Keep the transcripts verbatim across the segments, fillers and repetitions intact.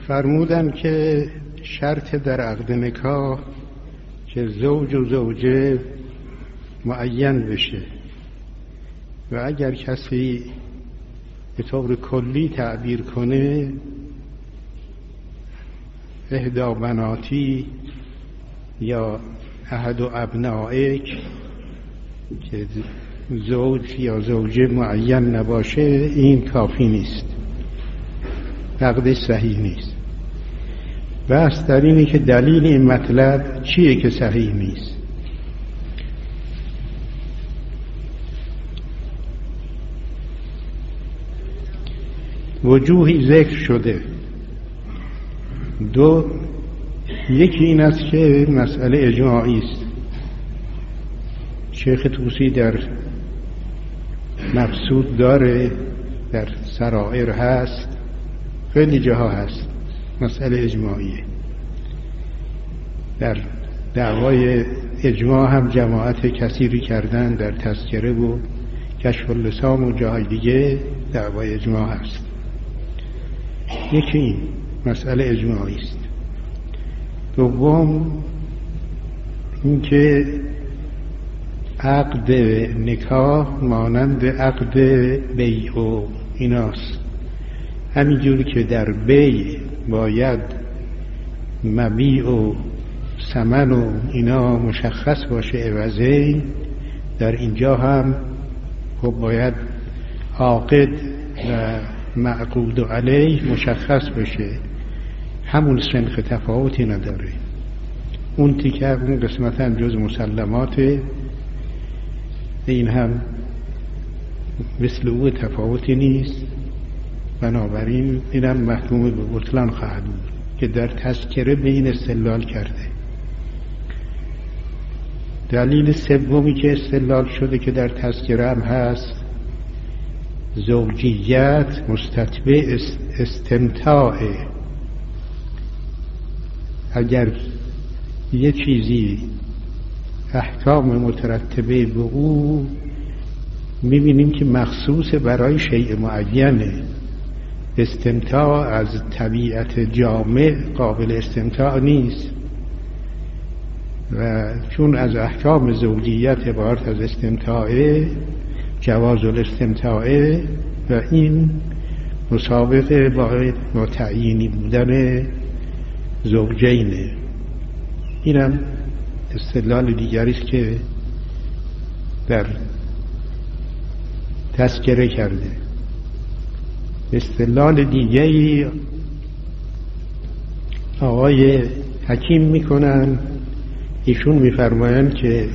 فرمودن که شرط در عقد نکاح که زوج و زوجه معین بشه و اگر کسی به طور کلی تعبیر کنه اهدا بناتی یا احد و ابنائک که زوج یا زوجه معین نباشه این کافی نیست، عقدش صحیح نیست. بحث در اینه که دلیل این مطلب چیه که صحیح نیست. وجوهی ذکر شده. دو، یکی این است که مسئله اجماعی است. شیخ طوسی در مقصود داره، در سرائر هست، خیلی جاها هست، مسئله اجماعیه. در دعوای اجماع هم جماعت کثیری کردن، در تذکره و کشف اللسان و جاهای دیگه دعوای اجماع هست. یکی این مسئله اجماعی است. دوم اینکه عقد نکاح مانند عقد بیع و ایناست. همینجوری که در بیع باید مبیع و ثمن و اینا مشخص باشه عوضی، در اینجا هم خب باید عاقد و معقود علیه مشخص بشه. همون سنخ تفاوتی نداره. اون تیکه اون قسمت هم جز مسلماته، این هم مثل او تفاوتی نیست. بنابراین اینم محکوم به بطلان خواهد بود که در تذکره به این استدلال کرده. دلیل سومی که استدلال شده که در تذکره هم هست، زوجیت مستتبع استمتاع. اگر یه چیزی احکام مترتبه به او میبینیم که مخصوص برای شیء معینه، استمتاع از طبیعت جامع قابل استمتاع نیست و چون از احکام زوجیت عبارت از استمتاعه، جواز الاستمتاعه و این مسابقه با تعیینی بودن زوجینه. اینم استدلال دیگری است که در تذکره کرده. استدلال دیگری آقای حکیم میکنن، ایشون میفرمایند که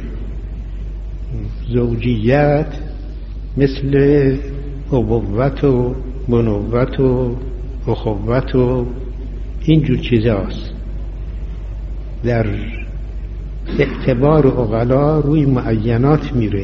زوجیت مثل ابوت و بنوت و اخوت و اینجور چیزاست. در اعتبار عقلا روی معینات میره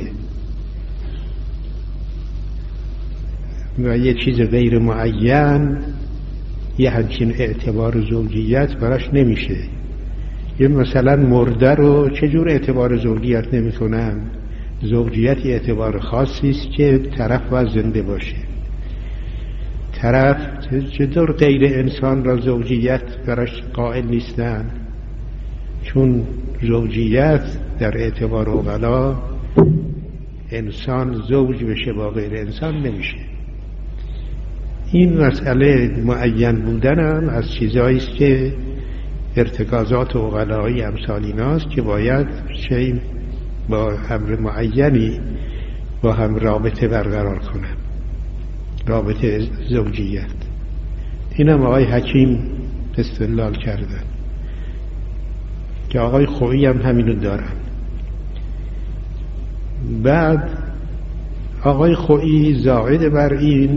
و یه چیز غیر معین یه همچین اعتبار زوجیت براش نمیشه. یه مثلا مرده رو چجور اعتبار زوجیت نمی کنن؟ زوجیت اعتبار خاصی است که طرف باید زنده باشه. طرف چطور غیر انسان را زوجیت براش قائل نیستن؟ چون زوجیت در اعتبار عقلا انسان زوج بشه با غیر انسان نمیشه. این مسئله معین بودن هم از چیزایی است که ارتکازات عقلایی امثال ایناست که باید شیء با امر معینی با هم رابطه برقرار کنن، رابطه زوجیت. اینم آقای حکیم استدلال کردن که آقای خویی هم همینو دارن. بعد آقای خویی زائد بر این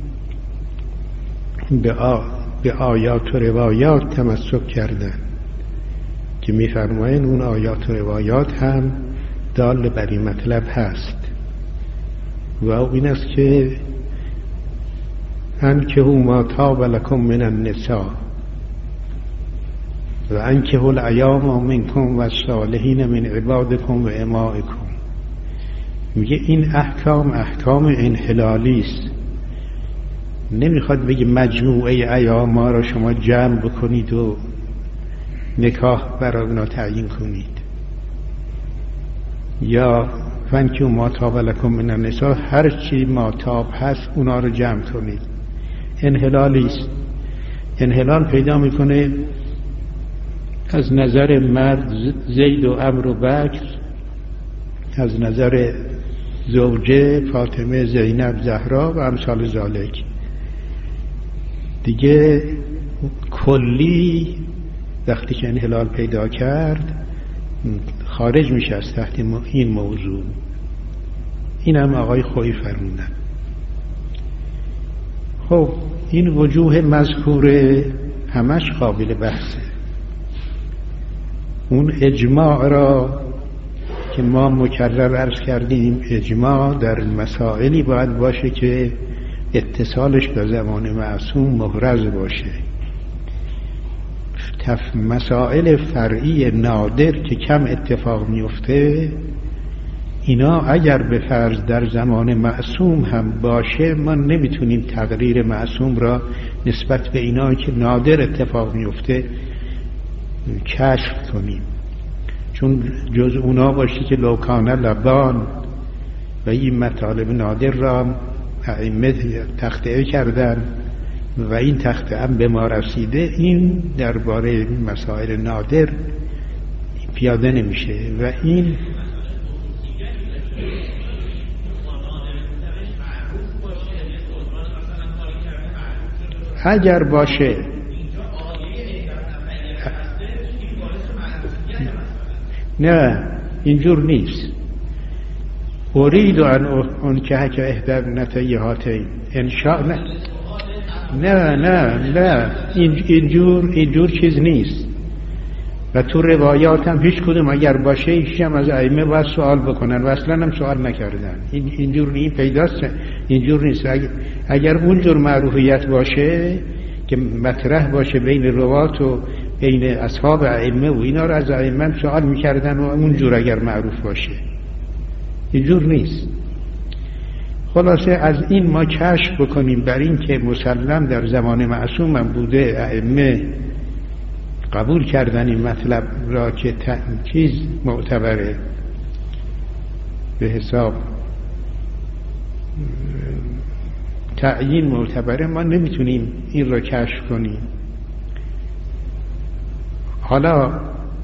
به, آ... به آیات و روایات تمسک کردن که میفرمایند اون آیات و روایات هم دال بر این مطلب هست و این است که انکحوا ما طاب لکم من النساء و انکحوا الایام منکم و الصالحین من عبادکم و امائکم. میگه این احکام احکام انحلالی است، نمیخواد بگه مجموعه ایام ما را شما جمع بکنید و نکاح برای اونا تعیین کنید، یا فنکیو ما طاب لکم من النساء، هر چی ما طاب هست اونا رو جمع کنید. انحلالی است. انحلال پیدا میکنه از نظر مرد زید و عمرو و بکر، از نظر زوجه فاطمه، زینب، زهرا و امثال ذالک. دیگه کلی وقتی که انحلال پیدا کرد خارج میشه از تحت این موضوع. این هم آقای خویی فرمودن. خب این وجوه مذکوره همش قابل بحثه. اون اجماع را که ما مکرر عرض کردیم، اجماع در مسائلی باید باشه که اتصالش به زمان معصوم محرز باشه. تف مسائل فرعی نادر که کم اتفاق میفته، اینا اگر به فرض در زمان معصوم هم باشه، ما نمیتونیم تقریر معصوم را نسبت به اینا که نادر اتفاق میفته کشف کنیم، چون جز اونا باشه که لوکانه لبان و این مطالب نادر را ائمه تخطئه کردن و این تخطئه هم به ما رسیده. این درباره مسائل نادر پیاده نمیشه و این اگر باشه نه اینجور نیست. اريد ان انکحک احدی ابنتی هاتین انشاء نه نه نه نه اینجور اینجور چیز نیست و تو روایات هم هیچ کدوم اگر باشه هیچ هم از ائمه باید سوال بکنن و اصلا هم سوال نکردن. این اینجور این پیداست، اینجور نیست. اگر, اگر اونجور معروفیت باشه که مطرح باشه بین روات و بین اصحاب ائمه و اینا رو از ائمه سوال میکردن و اونجور اگر معروف باشه، اینجور نیست. خلاصه از این ما کشف بکنیم بر این که مسلم در زمان معصوم هم بوده، ائمه قبول کردن این مطلب را که چیز معتبره به حساب تعیین معتبره، ما نمیتونیم این را کشف کنیم. حالا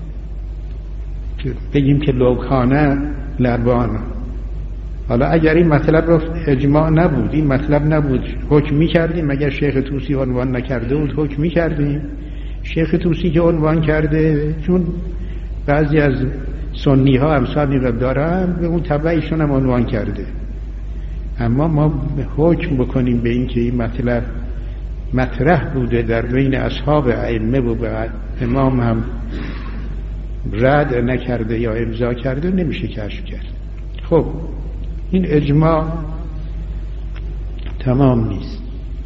بگیم که لوکانه لبان، حالا اگر این مطلب را اجماع نبود، این مطلب نبود، حکم می‌کردیم. مگر شیخ طوسی عنوان نکرده بود حکم می‌کردیم؟ شیخ طوسی که عنوان کرده، چون بعضی از سنی ها امثالی را دارن، به اون تبعیشون هم عنوان کرده. اما ما حکم بکنیم به این که این مطلب مطرح بوده در بین اصحاب ائمه و بعد امام هم رد نکرده یا امضا کرده، نمیشه کشف کرد. خب این اجماع تمام نیست.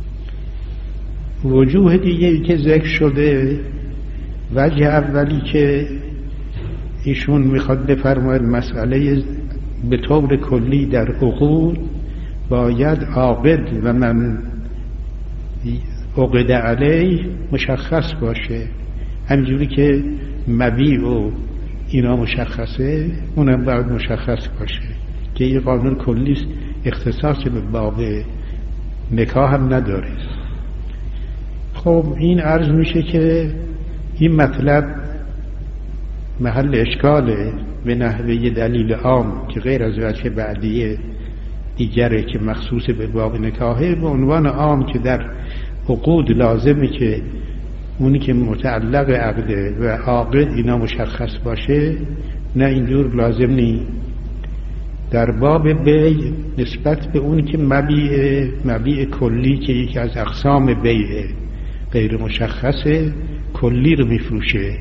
وجوه دیگه که ذکر شده، وجه اولی که ایشون میخواد بفرماید مسئله به طور کلی در عقود باید عاقد و من عقد علیه مشخص باشه. همینجوری که مبیع و اینا مشخصه، اونم باید مشخص باشه که این قانون کلی اختصاص به باب نکاح هم نداره. خب این عرض میشه که این مطلب محل اشکاله به نحوه دلیل عام که غیر از وجه بعدیه دیگره که مخصوص به باب نکاحه، به عنوان عام که در عقود لازمه که اونی که متعلق عقده و عاقد اینا مشخص باشه، نه اینجور لازم نی. در باب بیع نسبت به اونی که مبیع مبیع کلی که یکی از اقسام بیع غیر مشخصه، کلی رو میفروشه،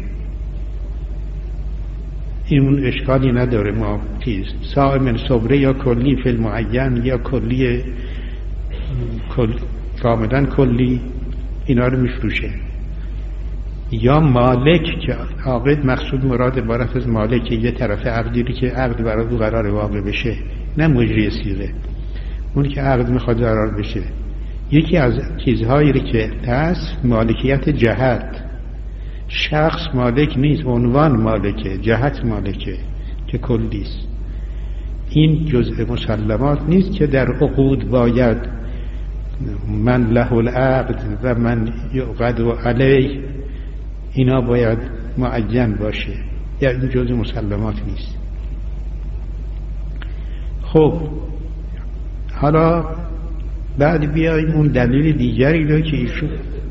این اون اشکالی نداره. ما چیز ساع من صبره یا کلی فی المعین یا کلی کل کاملا کلی اینا رو میفروشه. یا مالک که عاقد مقصود مراد عبارت از مالک یه طرف عقدی که عقد برای او قرار واقع بشه، نه مجری صیغه، اون که عقد میخواد قرار بشه، یکی از چیزهایی که هست مالکیت جهت. شخص مالک نیست، عنوان مالکه، جهت مالکه که کلیست. این جزء مسلمات نیست که در عقود باید من له العقد و من یعقد علیه، اینا باید معین باشه، یا این جزء مسلمات نیست. خب حالا بعد بیاییم اون دلیل دیگری رو که ایشون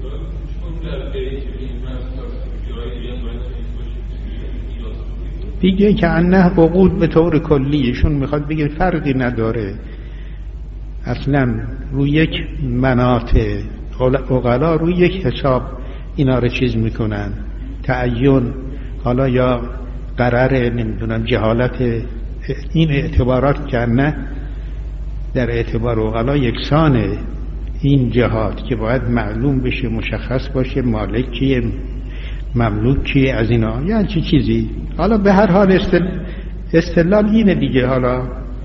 دیگه که انه عقود به طور کلی، ایشون میخواد بگه فرقی نداره اصلا روی یک مناطق عقلا روی یک حساب اینا رو چیز میکنن، تعین حالا یا قرار نمیدونم جهالت، این اعتبارات که نه در اعتبار عقلا یکسانه. این جهات که باید معلوم بشه، مشخص باشه مالک کیه، مملوک کیه، از اینا یعنی چی چیزی. حالا به هر حال استل... استدلال اینه دیگه. حالا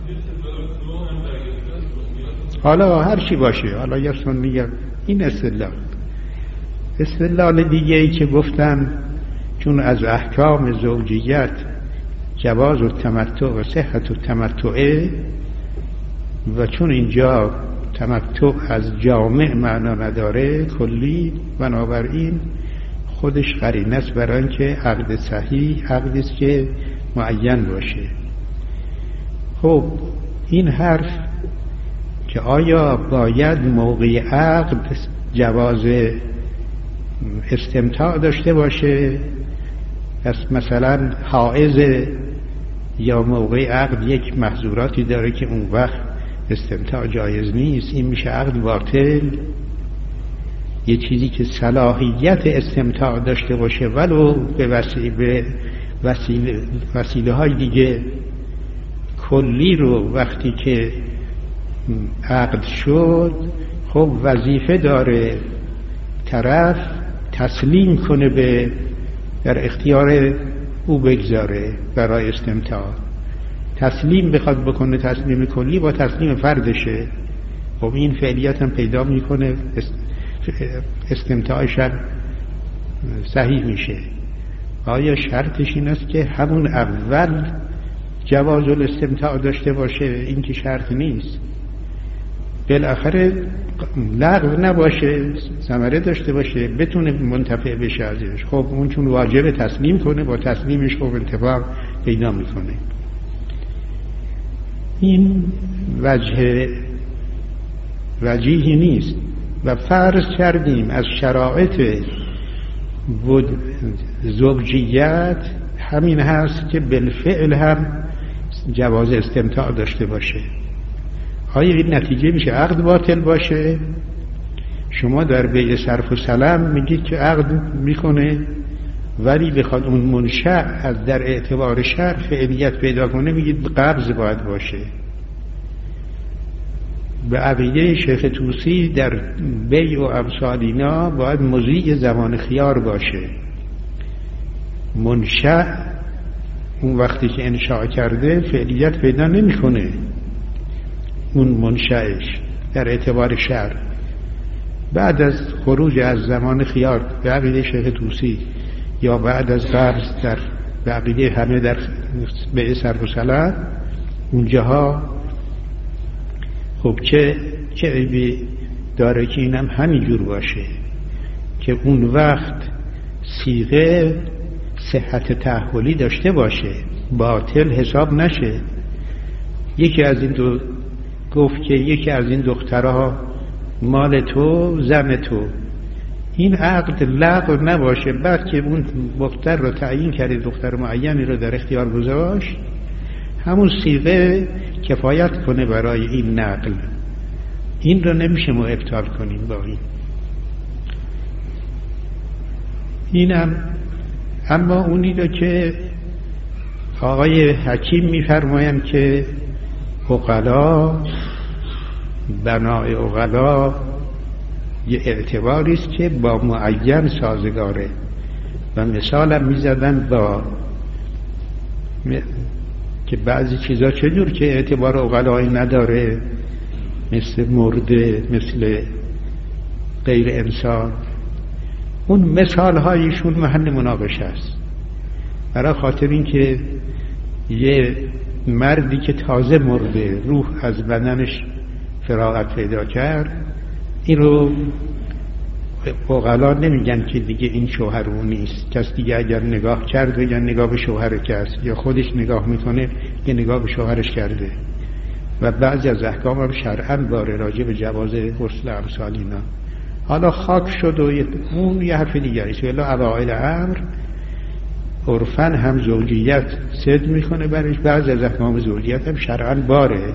حالا هر چی باشه، حالا یا سنی، این استدلال. استدلال دیگه ای که گفتم چون از احکام زوجیت جواز و تمتع و صحت و تمتعه، و چون اینجا تمتع از جامع معنا نداره کلی، بنابراین خودش قرینه است برای اینکه عقد صحیح عقدی است که معین باشه. خب این حرف که آیا باید موقع عقد جواز استمتاع داشته باشه، پس مثلا حائض یا موقع عقد یک محظوراتی داره که اون وقت استمتاع جایز نیست، این میشه عقد باطل. یه چیزی که صلاحیت استمتاع داشته باشه ولو به وسیله وسیله وسیله های دیگه، کلی رو وقتی که عقد شد خب وظیفه داره طرف تسلیم کنه، به در اختیار او بگذاره برای استمتاع. تسلیم بخواد بکنه تسلیم کلی با تسلیم فردشه، خب این فعلیت هم پیدا میکنه، استمتاعش هم صحیح میشه. آیا شرطش این است که همون اول جواز الاستمتاع داشته باشه؟ این که شرط نیست. بالاخره لغو نباشه، ثمره داشته باشه، بتونه منتفع بشه ازش. خب اون چون واجب تسلیم کنه، با تسلیمش خب انتفاع پیدا میکنه. این وجه وجیهی نیست. و فرض کردیم از شرایط زوجیت همین هست که بالفعل هم جواز استمتاع داشته باشه. آیا این نتیجه میشه عقد باطل باشه؟ شما در بیع صرف و سلم میگید که عقد میکنه، ولی بخواد اون منشأ از در اعتبار شرع فعلیت پیدا کنه میگید قبض باید باشه. به عقیده شیخ طوسی در بیع و امثال اینا باید مضیع زمان خیار باشه. منشأ اون وقتی که انشاء کرده فعلیت پیدا نمیکنه، اون منشأش در اعتبار شرع بعد از خروج از زمان خیار به عقیده شیخ طوسی یا بعد از قبض در به عقیده همه در بیع صرف و سلم، اونجاها خب چه چه عیبی داره که اینم همینجور باشه که اون وقت صیغه صحت تأهلی داشته باشه، باطل حساب نشه. یکی از این دو گفت که یکی از این دخترها مال تو، زن تو، این عقد لغو نباشه. بعد که اون دختر رو تعیین کرده، دختر معینی رو در اختیار گذاشت، همون صیغه کفایت کنه برای این نقل. این رو نمیشه ما ابطال کنیم با این. اینم اما اونی رو که آقای حکیم میفرمایند که عقلا، بنای عقلا یه اعتباری است که با معین سازگاره، و مثالم میزدن با که بعضی چیزا چجور که اعتبار عقلایی نداره، مثل مرده، مثل غیر انسان، اون مثال هایشون محل مناقشه است. برای خاطر این که یه مردی که تازه مرده، روح از بدنش فراغت پیدا کرد، این رو عقلا نمیگن که دیگه این شوهر اون نیست. کس دیگه اگر نگاه کرد بگن نگاه به شوهر کرد، یا خودش نگاه میکنه که نگاه به شوهرش کرده. و بعضی از احکام هم شرعاً باره راجع به جواز غسل امثال اینا. حالا خاک شد و اون یه حرف دیگری است. ولی اوائل امر عرفاً هم زوجیت صدق میکنه برش، بعضی از احکام زوجیت هم شرعاً باره.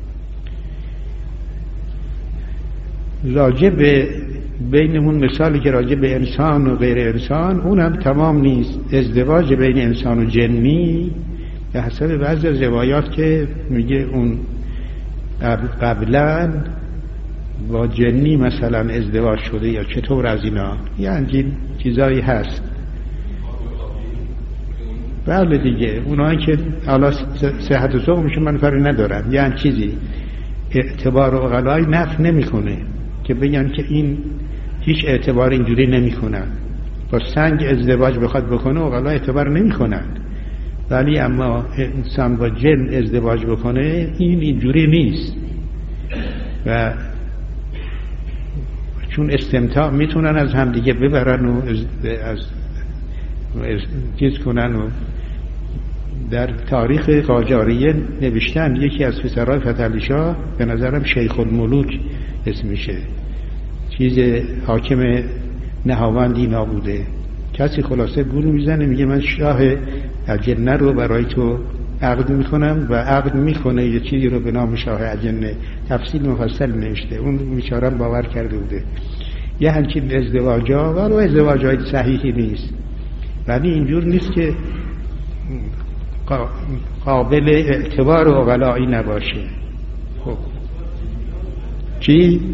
راجع به بینمون مثالی که راجع به انسان و غیر انسان، اون هم تمام نیست. ازدواج بین انسان و جنی به حسب بعضی از روایات که میگه اون قبلا با جنی مثلا ازدواج شده یا چطور از اینا، یه همچین چیزایی هست. بله دیگه، اونایی که حالا صحت و سقمشون منفری ندارن، یه چیزی اعتبار و غلای نفع نمیکنه که بگن که این هیچ اعتبار اینجوری نمیکنن. با سنگ ازدواج بخواد بکنه و غلا اعتبار نمیکنن، ولی اما انسان با جن ازدواج بکنه این اینجوری نیست. و چون استمتاع میتونن از هم دیگه ببرن و از چیز کنن. و در تاریخ قاجاریه نوشتن یکی از پسرای فتحعلی شاه، به نظرم شیخ الملوک اسمشه، چیز حاکم نهاوند اینا بوده. کسی خلاصه گول میزنه میگه من شاه اجنه رو برای تو عقد میکنم و عقد میکنه یه چیزی رو به نام شاه اجنه، تفصیل مفصل نوشته. اون بیچاره‌ام باور کرده بوده. یه همچین ازدواجا و ازدواجای صحیحی نیست، ولی اینجور نیست که قابل اعتبار و غلایی نباشه. خب چی؟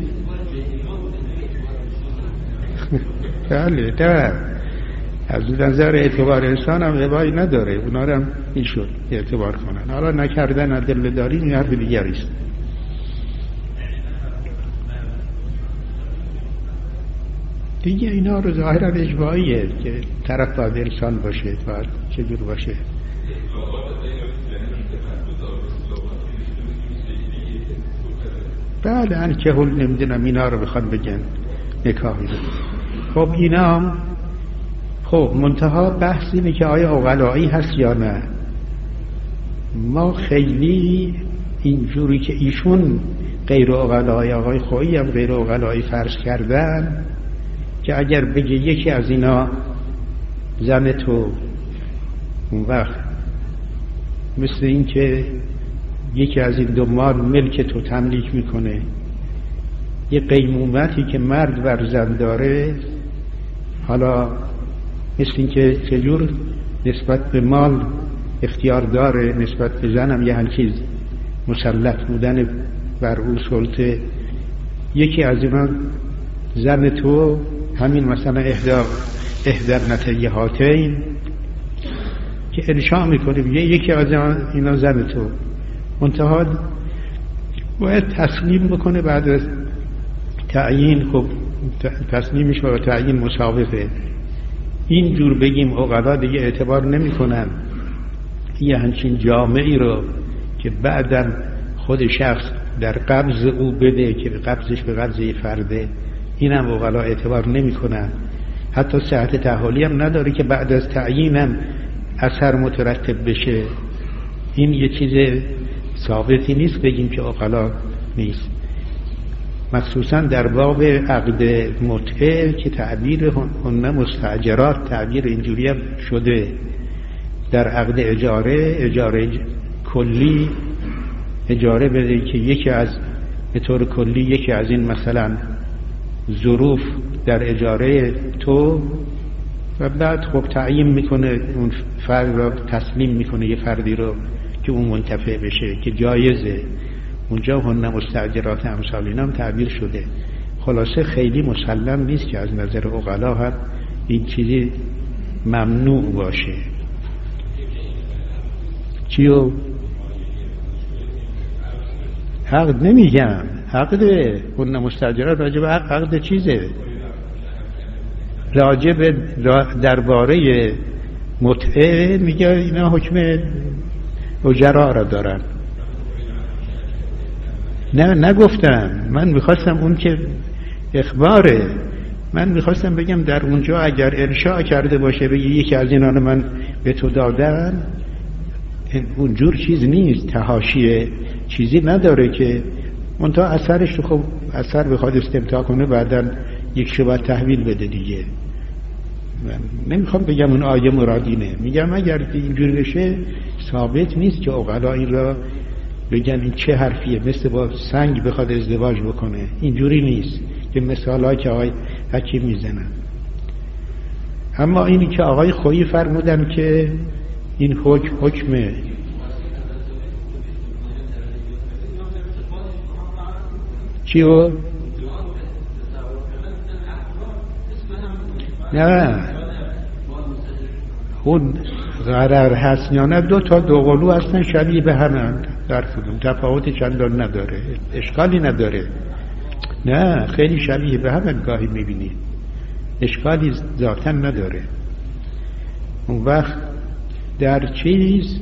بله در از نظر اعتبار انسان هم عیبی نداره، اونا رو هم میشد اعتبار کنن. حالا نکردن ادله داری این حرف دیگری است. دیگه اینا رو ظاهرا اجباریه که طرف باید انسان باشه، باید چجور باشه. بله ان که هل نمیدونم اینا رو بخواد بگن نکاحی رو. خب اینا هم خب منتها بحث اینه که آیا عقلایی هست یا نه. ما خیلی اینجوری که ایشون غیر عقلایی، آقای خویی هم غیر عقلایی فرض کردن که اگر بگه یکی از اینا زن تو، اون وقت مثل این که یکی از این دو مال ملک تو تملیک میکنه. یه قیمومتی که مرد بر زن داره، حالا مثل این که چجور نسبت به مال اختیار داره، نسبت به زن هم یه همچیز مسلط بودن بر او سلطه. یکی از اینا زن تو همین مثلا اهدا اهدر نتیهاتین که انشاء میکنه یکی از اینا زن تو، منتها باید تسلیم بکنه بعد از تعیین. خب تسلیمش با تعیین مساوقه. این جور بگیم عقلا دیگه اعتبار نمی کنن یه همچین جامعی رو که بعداً خود شخص در قبض او بده که قبضش به قبضه فرده، این هم عقلا اعتبار نمی کنن. حتی صحت تحولی هم نداره که بعد از تعیین هم اثر مترتب بشه. این یه چیز ثابتی نیست بگیم که عقلا نیست. مخصوصا در باب عقد متعه که تعبیر هن مستاجرات تعبیر اینجوری هم شده. در عقد اجاره، اجاره کلی اجاره بده که یکی از به طور کلی یکی از این مثلا ظروف در اجاره تو، و بعد خب تعیین میکنه اون فرد رو تسلیم میکنه یه فردی رو که اون منتفع بشه که جایزه. اونجا هن مستاجرات امثال اینا هم تعبیر شده. خلاصه خیلی مسلم نیست که از نظر عقلا هم این چیزی ممنوع باشه. چیو؟ عقد نمیگم، عقد اون مستاجره راجع به عقد چیزه، راجع به درباره متعه میگه اینا حکم اجرا را دارن. نه نگفتم، من میخواستم اون که اخباره، من میخواستم بگم در اونجا اگر انشاء کرده باشه بگی یکی از اینان من به تو دادن، اونجور چیز نیست، تحاشیه چیزی نداره که منتها اثرش خب اثر بخواد استمتاع کنه بعداً یک شبه تحویل بده دیگه. من نمیخوام بگم اون آیه مرادینه، میگم اگر اینجوری بشه ثابت نیست که عقلا این را بگن این چه حرفیه، مثل با سنگ بخواد ازدواج بکنه، اینجوری نیست که مثالایی که آقای حکیم میزنن. اما اینی که آقای خویی فرمودن که این حکم حکمه چیو؟ نه اون غرر هست یا نه، دو تا دوقلو هستن شبیه به همند، در کدوم تفاوت چندان نداره، اشکالی نداره. نه خیلی شبیه به همند گاهی میبینید، اشکالی ذاتاً نداره. اون وقت در چیز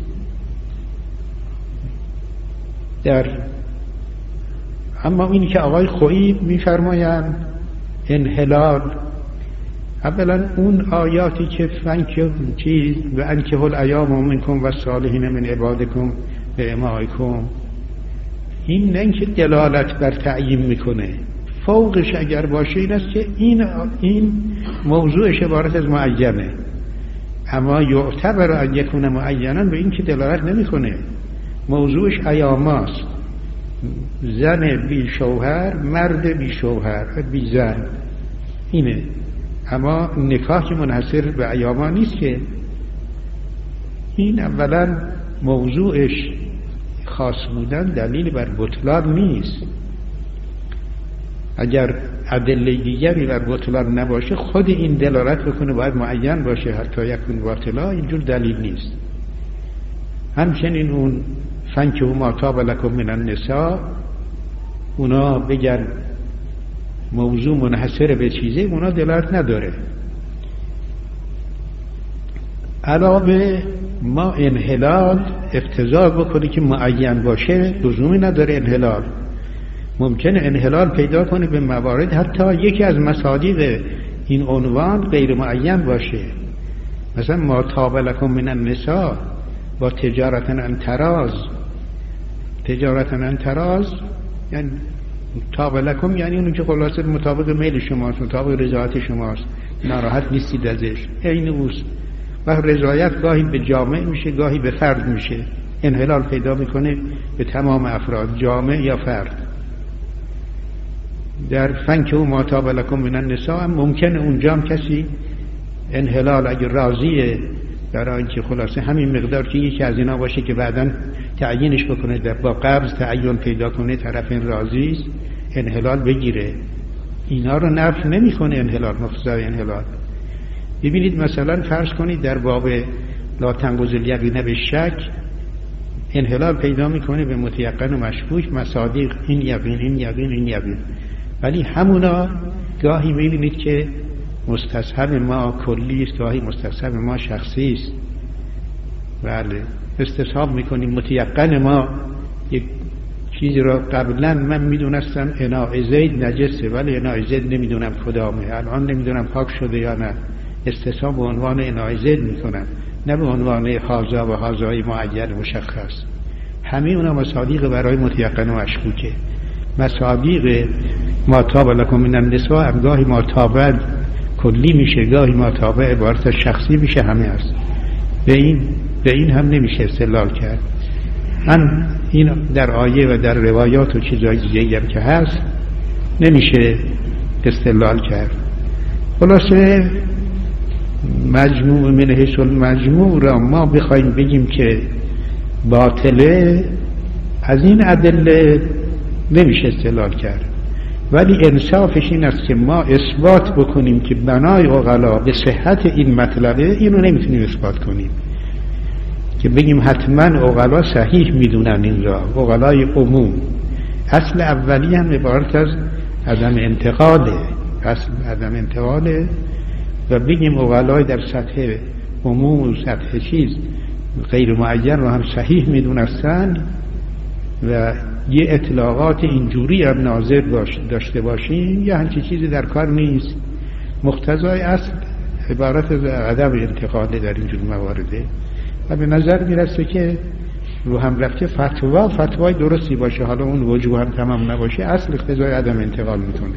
در اما اینی که آقای خویی میفرمایند انحلال، اولا اون آیاتی که فنک چیز و انکه الایام منکم و الصالحین من عبادکم به امائکم، این نه اینکه دلالت بر تعیین میکنه، فوقش اگر باشه این است که این این موضوعش عبارت از معینه، اما یعتبر ان یکون معینا به این که دلالت نمیکنه، موضوعش ایاماست، زن بی شوهر، مرد بی شوهر بی زن، اینه. اما نکاح که منحصر به ایاما نیست که، این اولا موضوعش خاص بودن دلیل بر بطلان نیست. اگر ادله دیگری بر بطلان نباشه خود این دلالت بکنه باید معین باشه حتی یکون باطلا، اینجور دلیل نیست. همچنین اون فنکه ما طاب لکم من النساء، اونا بگن موضوع منحصر به چیزه، اونا دلالت نداره. علاوه ما انحلال اقتضا بکنه که معین باشه، لزومی نداره انحلال. ممکنه انحلال پیدا کنه به موارد حتی یکی از مصادیق این عنوان غیر معین باشه، مثلا ما طاب لکم من النساء با تجارتن انتراز، تجارتن انتراز یعنی طاب لکم یعنی اون که خلاصه مطابق میل شماست، مطابق رضایت شماست، ناراحت نیستید ازش، این اوست. و رضایت گاهی به جامع میشه گاهی به فرد میشه، انحلال پیدا میکنه به تمام افراد، جامع یا فرد. در فنکه ما طاب لکم من النساء هم ممکنه اونجا هم کسی انحلال اگر راضیه برای اینکه خلاصه همین مقدار که یکی از اینا باشه که بعداً تعیینش بکنه، در با قبض تعیین پیدا کنه، طرف این راضی است، انحلال بگیره. اینا رو نفی نمیکنه انحلال، مقتضای انحلال. ببینید مثلا فرض کنید در باب لا تنقض الیقین بالشک انحلال پیدا میکنه به متیقن و مشکوک، مصادیق این یقین این یقین این یقین، ولی همونا گاهی میبینید که مستصحب ما کلی است، گاهی مستصحب ما شخصی است. بله استصحاب میکنیم متیقن ما یک چیزی را قبلا من میدونستم اناء زید نجسه ولی اناء زید نمیدونم کدامه، الان نمیدونم پاک شده یا نه، استصحاب به عنوان اناء زید میکنم، نه به عنوان حاضا و حاضای معین مشخص. همه اونا مصادیق برای متیقن و مشکوکه. مصادیق ما طاب لکم من النساء هم گاهی ما طاب کلی میشه، گاهی ما طاب عبارت شخصی میشه، همه هست. به این به این هم نمیشه استدلال کرد. من این در آیه و در روایات و چیزهای دیگه هم که هست نمیشه استدلال کرد. خلاصه مجموع من حیث المجموع را ما بخوایم بگیم که باطله، از این ادله نمیشه استدلال کرد. ولی انصافش این است که ما اثبات بکنیم که بنای عقلا به صحت این مطلبه، اینو نمیتونیم اثبات کنیم که بگیم حتما عقلا صحیح میدونن این را، عقلای عموم. اصل اولی هم عبارت از عدم انتقاله، اصل عدم انتقاله و بگیم اقلای در سطح عموم و سطح چیز غیر معین رو هم صحیح میدونستن و یه اطلاقات اینجوری هم ناظر باش داشته باشیم، یه همچی چیزی در کار نیست. مقتضای اصل عبارت از عدم انتقاله در اینجور موارده و به نظر میرسه که رو هم رفته فتوا فتوای درستی باشه، حالا اون وجوه هم تمام نباشه، اصل اقتضای عدم انتقال میتونه.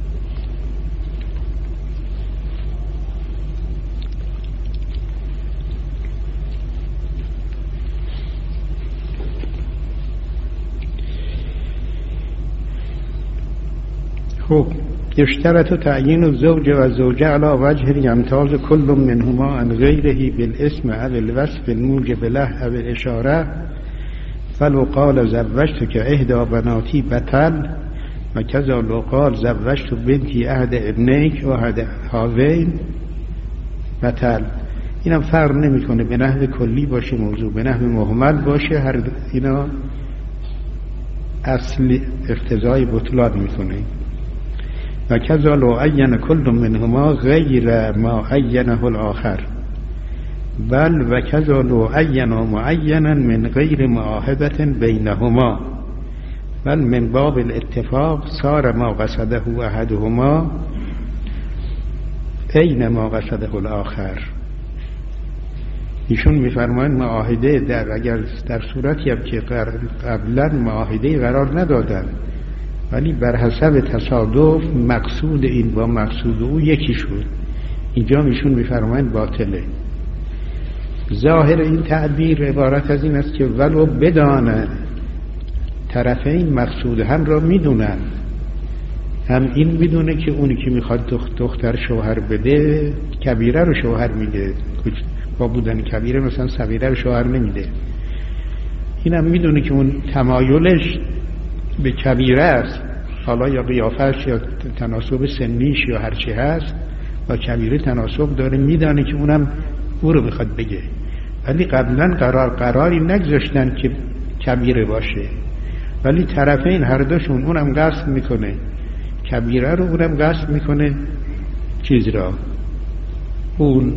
خب اشترط تعیین الزوج و الزوجه علی وجه یمتاز کل منهما عن غیره بالاسم او الوصف الموجب له او الاشاره، فلو قال زوجتك احدى بناتی بطل و کذا لو قال زوجت بنتی احد ابنیک و احد هاوین بطل. اینم فرق نمیکنه به نحو کلی باشه موضوع، به نحو مهمل باشه، هر اینا اصل اقتضای بطلان میکنه. و کذا لو عین کل منهما غیر ما عینه الاخر، بل و کذا لو عین معینا من غیر معاهدت بینهما، بل من باب الاتفاق صار ما قصده احدهما عین ما قصده الاخر. ایشون میفرمایند معاهده در اگر در صورتی هم که قبلا معاهده قرار ندادن ولی بر حسب تصادف مقصود این با مقصود او یکی شد، اینجا میشون میفرمایند باطله. ظاهر این تعبیر عبارت از این است که ولو بدانه طرفین مقصود هم را میدونن، هم این میدونه که اونی که میخواد دختر شوهر بده کبیره رو شوهر میده، با بودن کبیره مثلا صغیره رو شوهر نمیده، اینم میدونه که اون تمایلش به کبیره است، حالا یا قیافش یا تناسب سنیش یا هرچی هست با کبیره تناسب داره، میدانه که اونم او رو میخواد بگه، ولی قبلا قرار قراری نگذاشتن که کبیره باشه، ولی طرفین هر دوشون اونم قصد میکنه کبیره رو، اونم قصد میکنه چیز را اون.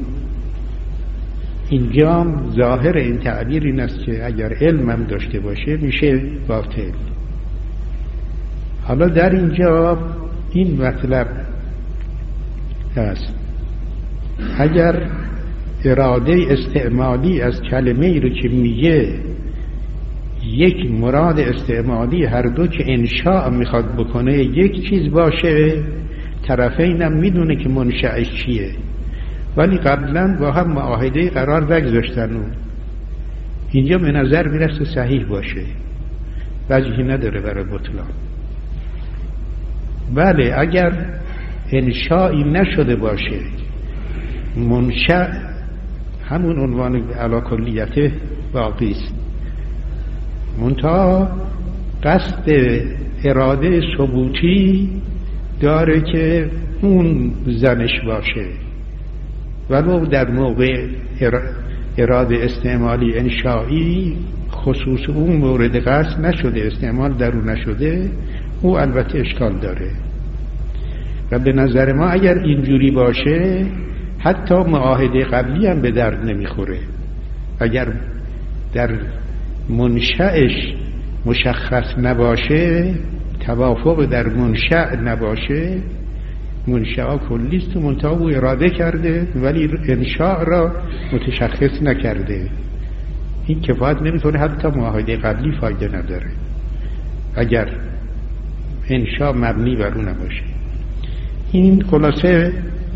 اینجا ظاهر این تعبیر این است که اگر علمم داشته باشه میشه باطل. حالا در اینجا این مطلب هست، اگر اراده استعمالی از کلمه ای رو که میگه یک مراد استعمالی هر دو که انشاء میخواد بکنه یک چیز باشه، طرفینم میدونه که منشأش چیه ولی قبلا با هم معاهده قرار نگذاشتن، اون اینجا به نظر میرسه صحیح باشه، وجهی نداره برای بطلان. بله اگر انشائی نشده باشه، منشأ همون عنوان علی کلیته باقی است، منتها قصد اراده ثبوتی داره که اون زنش باشه، ولو در موقع اراده استعمالی انشائی خصوص اون مورد قصد نشده، استعمال در اون نشده، او البته اشکال داره. و به نظر ما اگر اینجوری باشه حتی معاهده قبلی هم به درد نمیخوره، اگر در منشأش مشخص نباشه، توافق در منشأ نباشه، منشأ کلیست و منتها او اراده کرده ولی انشاء را متشخص نکرده، این کفایت نمیکنه، حتی معاهده قبلی فایده نداره اگر انشاء مبنی بر اون نباشه. این خلاصه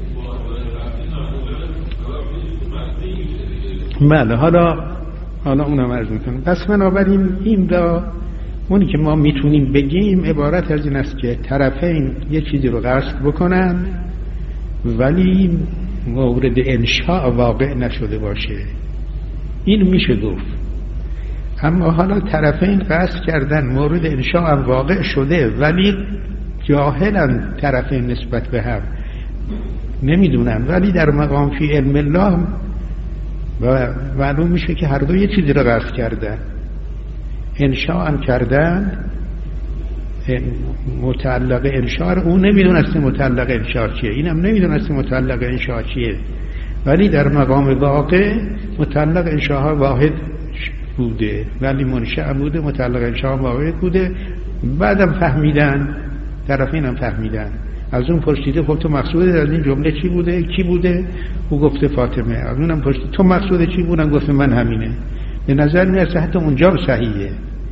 بله. حالا حالا اونم عرض میکنم. پس بنابراین این را اونی که ما میتونیم بگیم عبارت از این است که طرفین یه چیزی رو قصد بکنن ولی مورد انشاء واقع نشده باشه، این میشه گفت. اما حالا طرفین قصد کردن مورد انشاء هم واقع شده ولی جاهلن طرفین نسبت به هم نمیدونن، ولی در مقام فی علم الله و معلوم میشه که هر دو یه چیزی رو قصد کردن، انشاء هم کردن متعلق انشاء، اون نمیدونسته متعلق انشاء چیه، اینم نمیدونسته متعلق انشاء چیه، ولی در مقام واقع متعلق انشاء ها واحد بوده ولی منشأ بوده، متعلق انشاء واحد بوده. بعدم فهمیدن، طرفین هم فهمیدن. از اون پرسیده خب تو مقصودت از این جمله چی بوده؟ کی بوده؟ او گفته فاطمه. از اونم پرسید تو مقصودت چی بودن؟ گفته من همینه. به نظر میاد حتی اونجا صحیحه.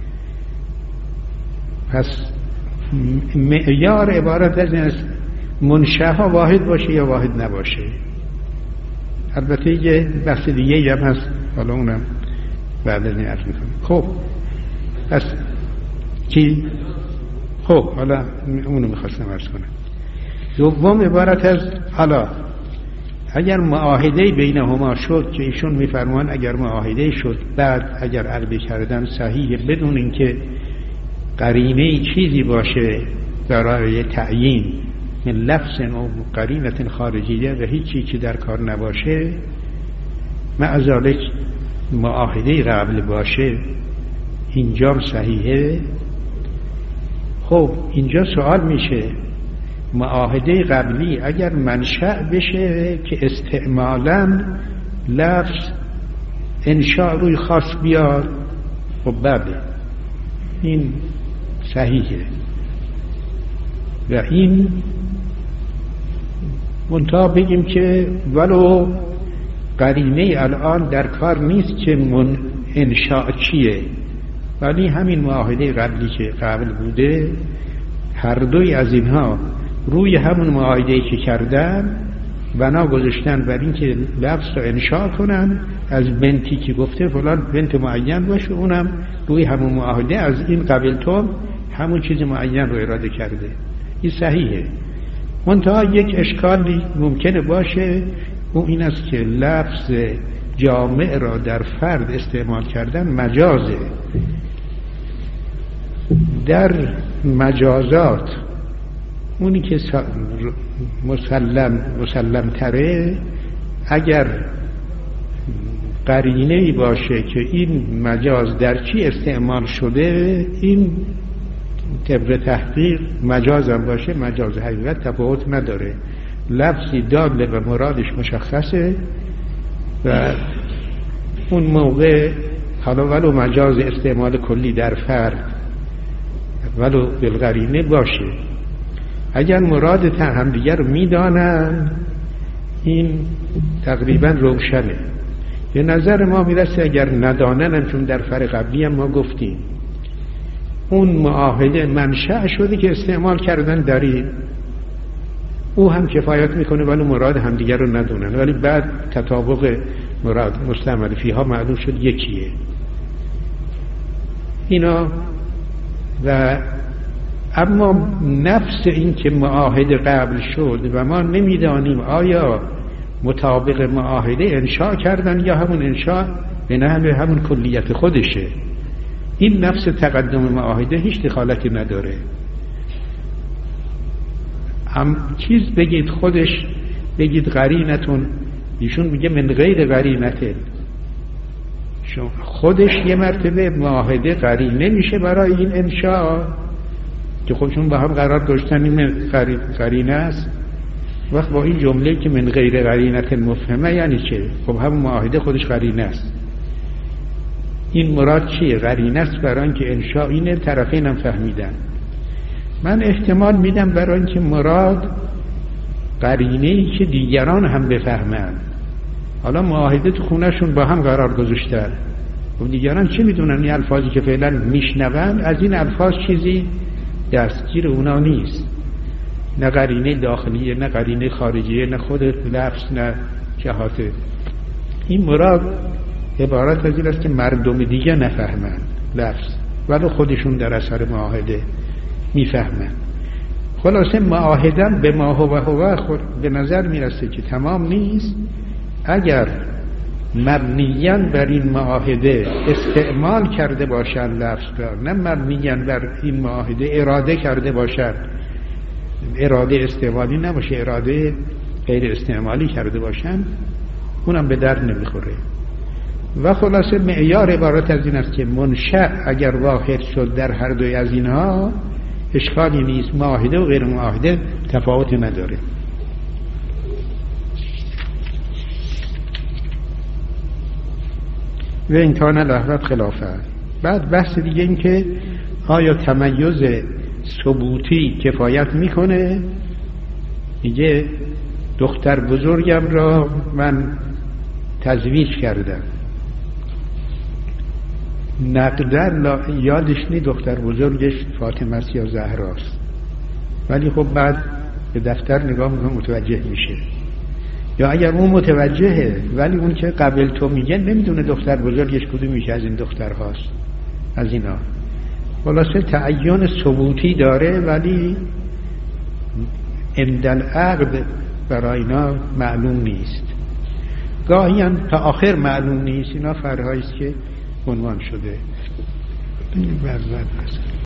پس معیار عبارت از این است منشأها واحد باشه یا واحد نباشه. البته یه بحث دیگه هم هست، حالا اونم بعد از این عرض میکنم. خب پس کی؟ خب حالا اونو میخواستم عرض کنم. دوم عبارت از حالا اگر معاهده بینهما شد که ایشون میفرمان اگر معاهده شد بعد اگر عقد کردن صحیح بدون اینکه قرینه چیزی باشه برای تعیین من لفظ و قرینه خارجیه و هیچی که در کار نباشه، مع ذالک معاهده قبل باشه، اینجا صحیحه. خب اینجا سوال میشه معاهده قبلی اگر منشأ بشه که استعمالاً لفظ انشاء روی خاص بیاد، خب بله این صحیحه و این منتها بگیم که ولو قرینه الان در کار نیست که من انشاء چیه، ولی همین معاهده قبلی که قبل بوده هر دوی از اینها روی همون معاهده‌ای که کردن بنا گذاشتن بر این که لفظ رو انشاء کنن از بنتی که گفته فلان بنت معین باشه، اونم روی همون معاهده از این قبل تو همون چیز معین رو اراده کرده. این صحیحه. منتها یک اشکالی ممکنه باشه، اون این است که لفظ جامع را در فرد استعمال کردن مجازه. در مجازات اونی که مسلم مسلم تره اگر قرینه‌ای باشه که این مجاز در چی استعمال شده، این طبق تحقیق مجاز هم باشه مجاز حقیقت تفاوت نداره، لفظی داله و مرادش مشخصه و اون موقع حالا ولو مجاز استعمال کلی در فرد ولو بالقرینه باشه، اگر مراد همدیگر رو میدانن این تقریبا روشنه. به نظر ما میرسه اگر ندانن، چون در فرق قبلی هم ما گفتیم اون معاهده منشأ شده که استعمال کردن در این، او هم کفایت میکنه ولی مراد همدیگر رو ندونن، ولی بعد تطابق مراد مستعمل فیها معلوم شد یکیه. اینا و اما نفس این که معاهده قبل شد و ما نمیدانیم آیا مطابق معاهده انشاء کردن یا همون انشاء به نحو همون کلیت خودشه، این نفس تقدم معاهده هیچ دخالتی نداره. هم چیز بگید خودش بگید قرینتون، ایشون میگه من غیر قرینته، خودش یه مرتبه معاهده قرینه میشه برای این انشاء که خودشون با هم قرار گذاشتن این قرینه است. وقت با این جمله که من غیر قرینت مفهمه یعنی چه؟ خب هم معاهده خودش قرینه است. این مراد چیه؟ قرینه است برای اینکه انشاء اینه، طرفین هم فهمیدن. من احتمال میدم برای اینکه مراد قرینه‌ای که دیگران هم بفهمن. حالا معاهده تو خونهشون با هم قرار گذاشتن، خب دیگران چه میدونن این الفاظی که فعلا میشنون از این الفاظ چیزی دستگیر اونا نیست، نه قرینه داخلیه نه قرینه خارجیه نه خود لفظ نه جهات. این مراد عبارت از این است که مردم دیگه نفهمن لفظ ولی خودشون در اثر معاهده میفهمن. خلاصه معاهدن به ما هو هو خود به نظر میرسه که تمام نیست اگر مبنیاً بر این معاهده استعمال کرده باشن لفظ را، نه مبنیاً بر این معاهده اراده کرده باشن، اراده استعمالی نباشه، اراده غیر استعمالی کرده باشن، اونم به درد نمیخوره. و خلاصه معیار عبارت از این است که منشأ اگر واحد شد در هر دوی از اینها، اشکالی نیست، معاهده و غیر معاهده تفاوتی نداره. و این کان الاحوط خلافه. بعد بحث دیگه این که آیا تمیز ثبوتی کفایت میکنه؟ میگه دختر بزرگم را من تزویج کردم، نقدر یادش نی دختر بزرگش فاطمه است یا زهراست، ولی خب بعد به دفتر نگاه میکنه متوجه میشه. یا اگر اون متوجهه ولی اون که قبل تو میگه نمیدونه دختر بزرگش کدوم میشه از این دختر هاست، از اینا. خلاصه تعین ثبوتی داره ولی عند العقد برای اینا معلوم نیست، گاهی هم تا آخر معلوم نیست. اینا فرهایی است که عنوان شده.